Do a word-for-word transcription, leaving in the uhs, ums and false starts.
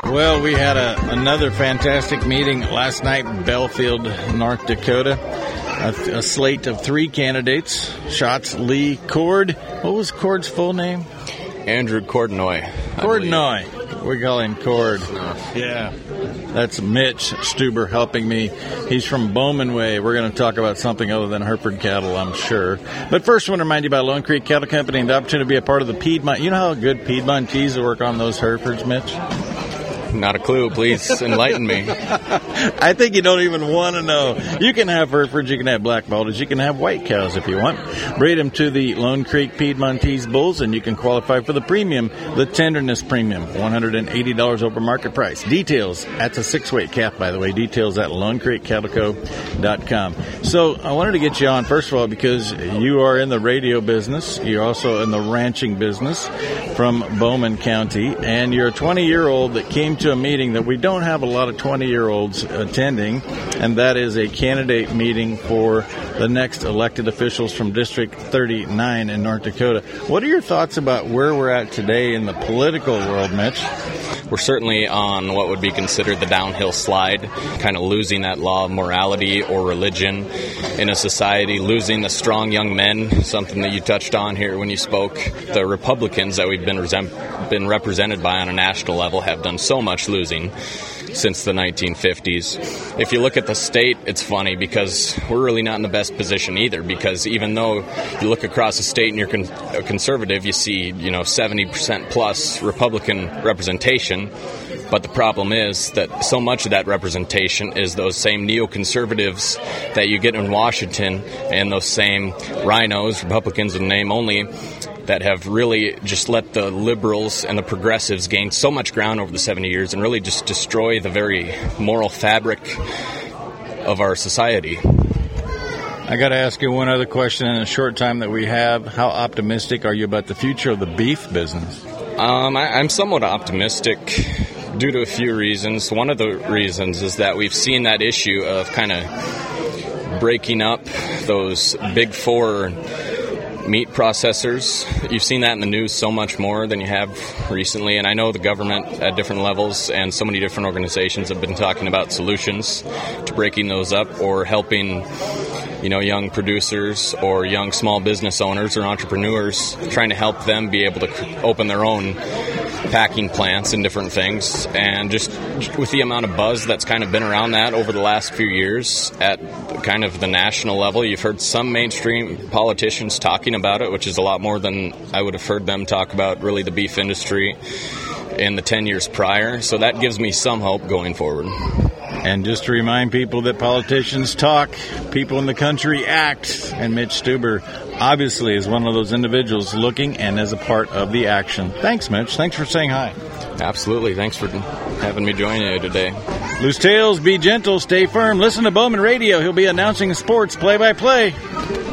Well, we had a, another fantastic meeting last night in Belfield, North Dakota. A, a slate of three candidates. Schatz Lee Cord. What was Cord's full name? Andrew Cordnoy. Cordnoy. We call him Cord. No. Yeah. That's Mitch Stuber helping me. He's from Bowman Way. We're going to talk about something other than Hereford cattle, I'm sure. But first, I want to remind you about Lone Creek Cattle Company and the opportunity to be a part of the Piedmont. You know how good Piedmontese work on those Herefords, Mitch? Not a clue. Please enlighten me. I think you don't even want to know. You can have Herefords, you can have black Baltics, you can have white cows if you want. Breed them to the Lone Creek Piedmontese bulls, and you can qualify for the premium, the tenderness premium, one hundred eighty dollars over market price. Details, that's a six-weight calf, by the way. Details at lone creek cattle co dot com. So I wanted to get you on, first of all, because you are in the radio business. You're also in the ranching business from Bowman County, and you're a twenty-year-old that came to a meeting that we don't have a lot of twenty-year-olds attending, and that is a candidate meeting for the next elected officials from District thirty-nine in North Dakota. What are your thoughts about where we're at today in the political world, Mitch? We're certainly on what would be considered the downhill slide, kind of losing that law of morality or religion in a society, losing the strong young men, something that you touched on here when you spoke. The Republicans that we've been, resem- been represented by on a national level have done so much losing since the nineteen fifties. If you look at the state, it's funny because we're really not in the best position either, because even though you look across the state and you're con- a conservative, you see, you know, seventy percent plus Republican representation. But the problem is that so much of that representation is those same neoconservatives that you get in Washington and those same rhinos, Republicans in name only, that have really just let the liberals and the progressives gain so much ground over the seventy years and really just destroy the very moral fabric of our society. I got to ask you one other question in the short time that we have. How optimistic are you about the future of the beef business? Um, I, I'm somewhat optimistic due to a few reasons. One of the reasons is that we've seen that issue of kind of breaking up those big four meat processors. You've seen that in the news so much more than you have recently, and I know the government at different levels and so many different organizations have been talking about solutions to breaking those up or helping, you know, young producers or young small business owners or entrepreneurs, trying to help them be able to open their own packing plants and different things. And just with the amount of buzz that's kind of been around that over the last few years at kind of the national level, you've heard some mainstream politicians talking about it, which is a lot more than I would have heard them talk about really the beef industry in the ten years prior. So that gives me some hope going forward. And just to remind people that politicians talk, people in the country act, and Mitch Stuber obviously is one of those individuals looking and as a part of the action. Thanks, Mitch. Thanks for saying hi. Absolutely. Thanks for having me join you today. Loose tails, be gentle, stay firm. Listen to Bowman Radio. He'll be announcing sports play-by-play.